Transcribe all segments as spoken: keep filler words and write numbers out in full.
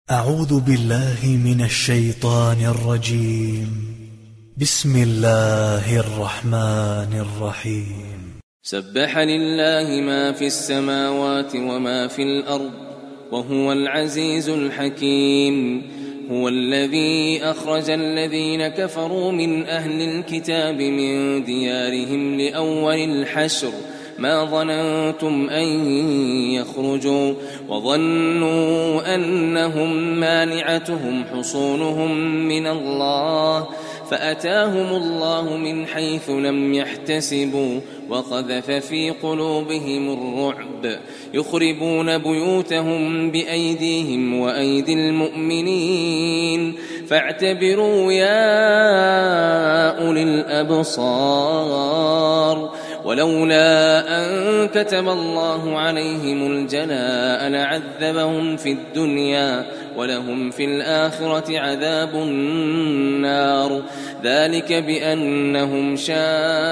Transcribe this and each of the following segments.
أعوذ بالله من الشيطان الرجيم. بسم الله الرحمن الرحيم. سبح لله ما في السماوات وما في الأرض وهو العزيز الحكيم. هو الذي أخرج الذين كفروا من أهل الكتاب من ديارهم لأول الحشر ما ظننتم أن يخرجوا وظنوا أنهم مانعتهم حصونهم من الله فأتاهم الله من حيث لم يحتسبوا وقذف في قلوبهم الرعب يخربون بيوتهم بأيديهم وأيدي المؤمنين فاعتبروا يا أولي الأبصار. ولولا أن كتب الله عليهم الجلاء لعذبهم في الدنيا ولهم في الآخرة عذاب النار ذلك بأنهم شاقوا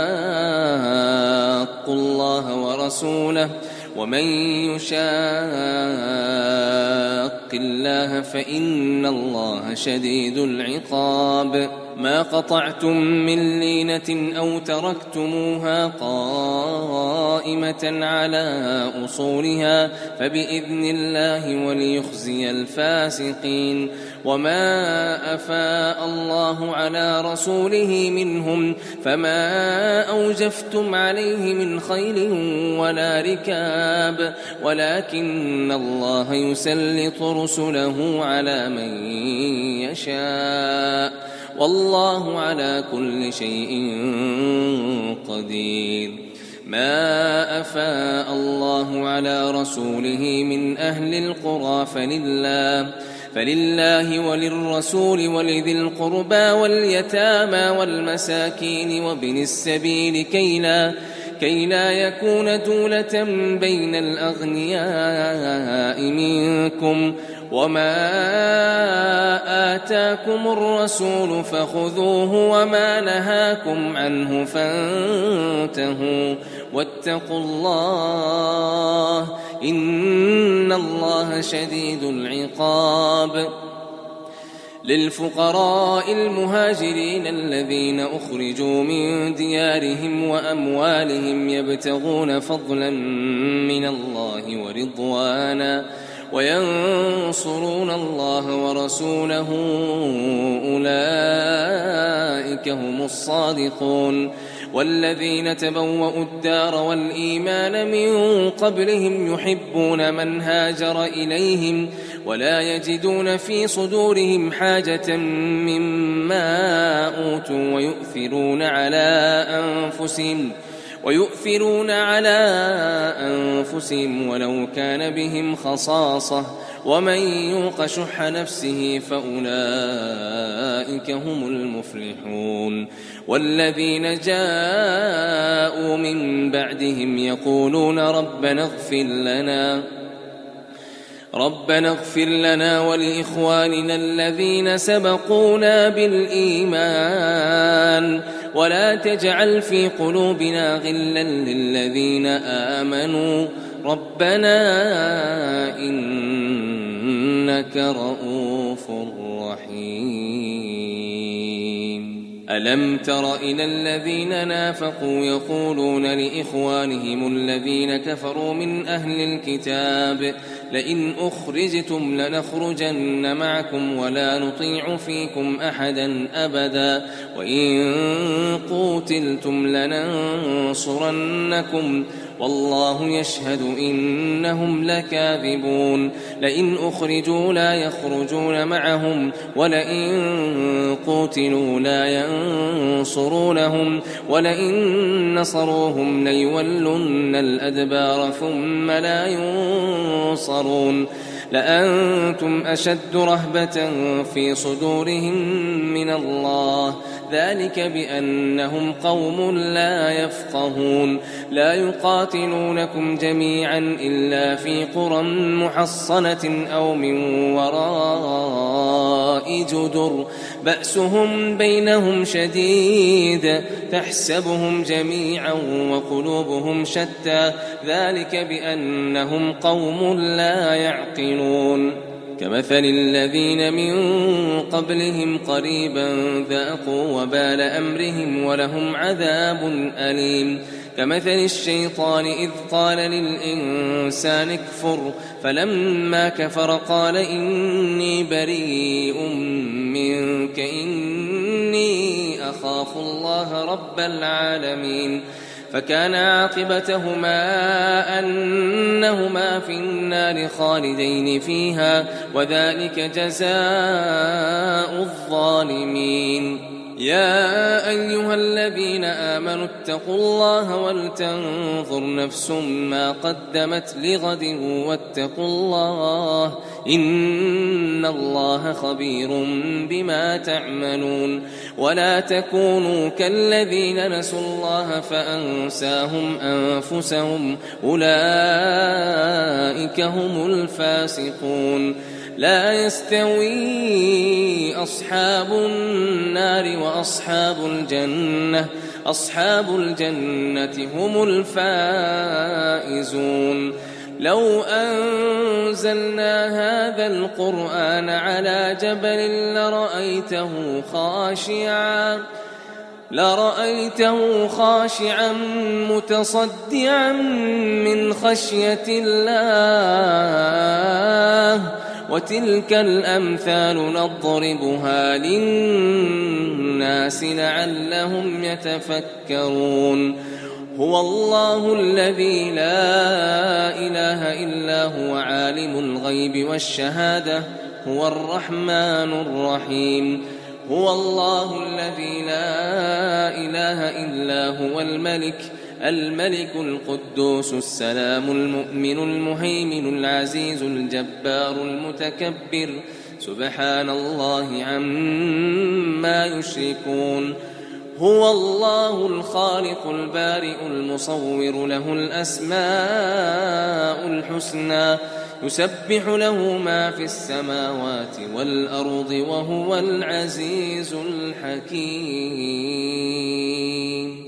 الله ورسوله ومن يشاق الله فإن الله شديد العقاب. ما قطعتم من لينة أو تركتموها قائمة على أصولها فبإذن الله وليخزي الفاسقين. وما أفاء الله على رسوله منهم فما أوجفتم عليه من خيل ولا ركاب ولكن الله يسلط رسله على من يشاء والله على كل شيء قدير. ما أفاء الله على رسوله من أهل القرى فلله فلله وللرسول ولذي القربى واليتامى والمساكين وابن السبيل كي لا, كي لا يكون دولة بين الأغنياء منكم وما آتاكم الرسول فخذوه وما نهاكم عنه فانتهوا واتقوا الله إن الله شديد العقاب. للفقراء المهاجرين الذين أخرجوا من ديارهم وأموالهم يبتغون فضلا من الله ورضوانا وينصرون الله ورسوله أولئك هم الصادقون. والذين تبوأوا الدار والإيمان من قبلهم يحبون من هاجر إليهم ولا يجدون في صدورهم حاجة مما أوتوا ويؤثرون على أنفسهم ويؤثرون على أنفسهم ولو كان بهم خصاصة ومن يوق شح نفسه فأولئك هم المفلحون. والذين جاءوا من بعدهم يقولون ربنا اغفر لنا ربنا اغفر لنا ولإخواننا الذين سبقونا بالإيمان ولا تجعل في قلوبنا غلا للذين آمنوا ربنا إنك رؤوف رحيم. ألم تر إلى الذين نافقوا يقولون لإخوانهم الذين كفروا من أهل الكتاب لئن أخرجتم لنخرجن معكم ولا نطيع فيكم أحدا أبدا وإن قوتلتم لننصرنكم والله يشهد إنهم لكاذبون. لئن أخرجوا لا يخرجون معهم ولئن قوتلوا لا ينصرونهم ولئن نصروهم ليولن الأدبار ثم لا ينصرون. لأنتم أشد رهبة في صدورهم من الله ذلك بأنهم قوم لا يفقهون. لا يقاتلونكم جميعا إلا في قرى محصنة أو من وراء جدر بأسهم بينهم شديد تحسبهم جميعا وقلوبهم شتى ذلك بأنهم قوم لا يعقلون. كمثل الذين من قبلهم قريبا ذاقوا وبال أمرهم ولهم عذاب أليم كمثل الشيطان إذ قال للإنسان اكفر فلما كفر قال إني بريء منك إني أخاف الله رب العالمين فكان عاقبتهما أنهما في النار خالدين فيها وذلك جزاء الظالمين يا أيها الذين آمنوا اتقوا الله ولتنظر نفس ما قدمت لغد واتقوا الله إن الله خبير بما تعملون ولا تكونوا كالذين نسوا الله فأنساهم أنفسهم أولئك هم الفاسقون لا يستوي أصحاب النار وأصحاب الجنة أصحاب الجنة هم الفائزون لو أنزلنا هذا القرآن على جبل لرأيته خاشعا لرأيته خاشعا متصدعا من خشية الله وتلك الأمثال نضربها للناس لعلهم يتفكرون هو الله الذي لا إله إلا هو عالم الغيب والشهادة هو الرحمن الرحيم هو الله الذي لا إله إلا هو الملك الملك القدوس السلام المؤمن المهيمن العزيز الجبار المتكبر سبحان الله عما يشركون هو الله الخالق البارئ المصور له الأسماء الحسنى يسبح له ما في السماوات والأرض وهو العزيز الحكيم.